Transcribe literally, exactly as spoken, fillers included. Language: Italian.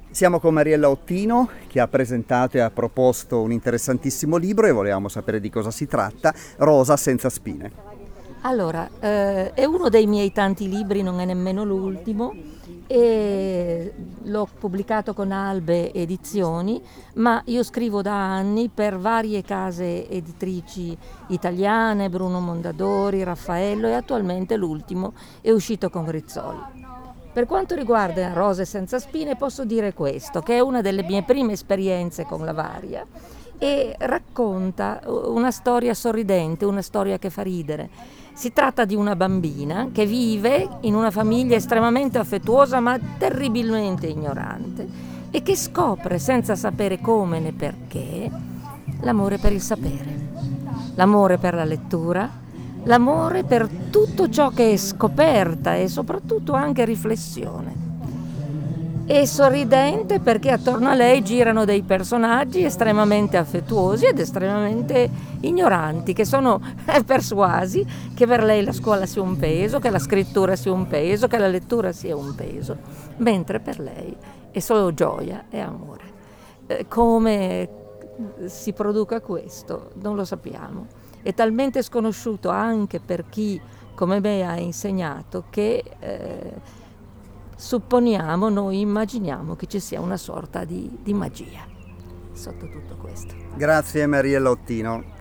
Siamo con Mariella Ottino, che ha presentato e ha proposto un interessantissimo libro e volevamo sapere di cosa si tratta, Rosa senza spine. Allora, eh, è uno dei miei tanti libri, non è nemmeno l'ultimo, e l'ho pubblicato con Albe Edizioni, ma io scrivo da anni per varie case editrici italiane, Bruno Mondadori, Raffaello, e attualmente l'ultimo è uscito con Rizzoli. Per quanto riguarda Rose senza spine posso dire questo, che è una delle mie prime esperienze con la Varia e racconta una storia sorridente, una storia che fa ridere. Si tratta di una bambina che vive in una famiglia estremamente affettuosa ma terribilmente ignorante e che scopre senza sapere come né perché l'amore per il sapere, l'amore per la lettura, l'amore per tutto ciò che è scoperta e soprattutto anche riflessione. È sorridente perché attorno a lei girano dei personaggi estremamente affettuosi ed estremamente ignoranti, che sono persuasi che per lei la scuola sia un peso, che la scrittura sia un peso, che la lettura sia un peso, mentre per lei è solo gioia e amore. Eh, come si produca questo non lo sappiamo. È talmente sconosciuto anche per chi come me ha insegnato che eh, supponiamo, noi immaginiamo che ci sia una sorta di, di magia sotto tutto questo. Grazie Mariella Ottino.